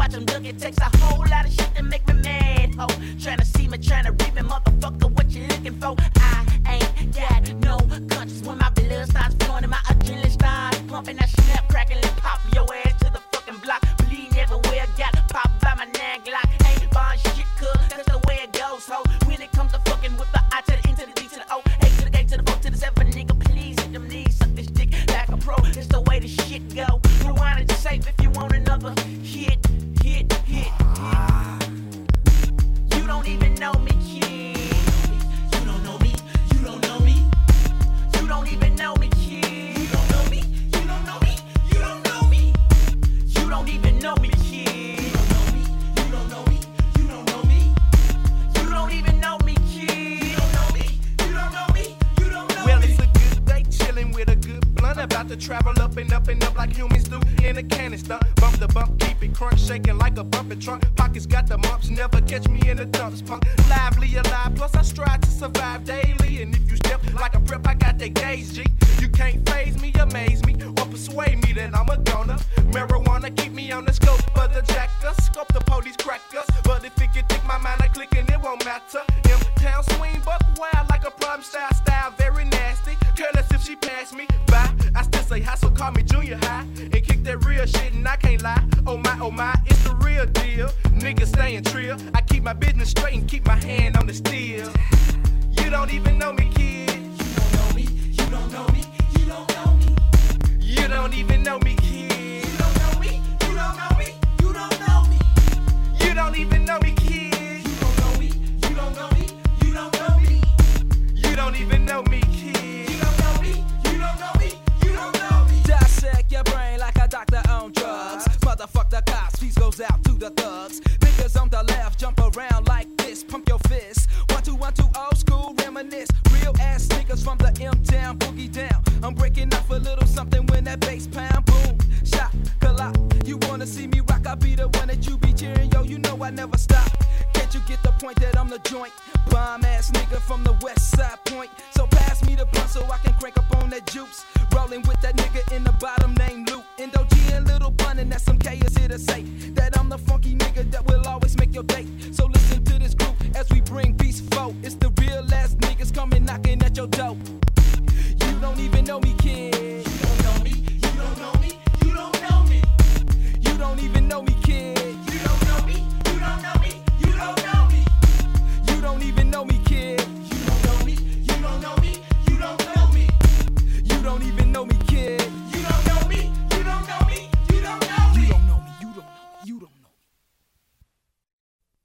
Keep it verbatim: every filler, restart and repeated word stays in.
watch them duck. It takes a whole lot of shit to make me mad, ho. Tryna see me, tryna read me, motherfucker, what you looking for? I ain't got no conscience when my blood starts flowing and my adrenaline starts pumping. I snap, crackle, and pop your ass to the fucking block. Bleeding everywhere, got popped by my nine Glock. Ain't bond shit, cuz that's the way it goes, ho. When it comes to fucking with the I to the N to the D to the O, A to the A to the O to the seven, nigga, please hit them knees, suck this dick like a pro. It's the way the shit go. Rewind it safe if you want another hit, hit, hit, hit. You don't even know me, kid. You don't know me, you don't know me. You don't even know me, kid. You don't know me, you don't know me, you don't know me. You don't even know me, kid. You don't know me, you don't know me, you don't know me. You don't even know me, kid. You don't know me, you don't know me, you don't know me. Well, it's a good day, chilling with a good blunt. About to travel up and up and up like humans do in a canister. Bump the bump, keep it crunk, shaking like a bumping trunk. Pockets got the mumps, never catch me in the dumps. Punk, lively alive, plus I strive to survive daily. And if you step like a prep, I got that gauge, G. You can't phase me, amaze me, or persuade me that I'm a goner. Marijuana keep me on the scope for the jacker. Scope the police crackers, but if it can take my mind, I click and it won't matter. M-town swing, buck wild like a problem style, style very nasty. Careless if she pass me by. I still say hi, so call me junior high. And kick that real shit and I can't lie. Oh my, oh my, it's the real deal. Niggas staying trill. I keep my business straight and keep my hand on the steel. You don't even know me, kid. You don't know me, you don't know me, you don't know me. You don't even know me, kid. You don't know me, you don't know me, you don't know me. You don't even know me, kid. You don't know me, you don't know me, you don't know me. You don't even know me, kid. You don't know me, you don't know me, you don't know me. Dissect your brain like a doctor on drugs. Motherfuck the cops, peace goes out to the thugs. Niggas on the left jump around like this, pump your fist. One, two, one, two, old school, reminisce. Real ass niggas from the M-town, boogie down. I'm breaking off a little something when that bass pound, boom, shot, collide. You wanna see me rock, I'll be the one that you be cheering, yo, you know I never stop. Can't you get the point that I'm the joint? Bomb ass nigga from the west side point. So pass me the blunt so I can crank up on that juice. Rolling with that nigga in the bottom named Luke. Indo G and Little Bun and that's some K is here to say that I'm the funky nigga that will always make your day. So listen to this group as we bring Beast Foe. It's the real ass niggas coming knocking at your door. You don't even know me, kid. You don't know me, you don't know me, you don't know me. You don't even know me, kid.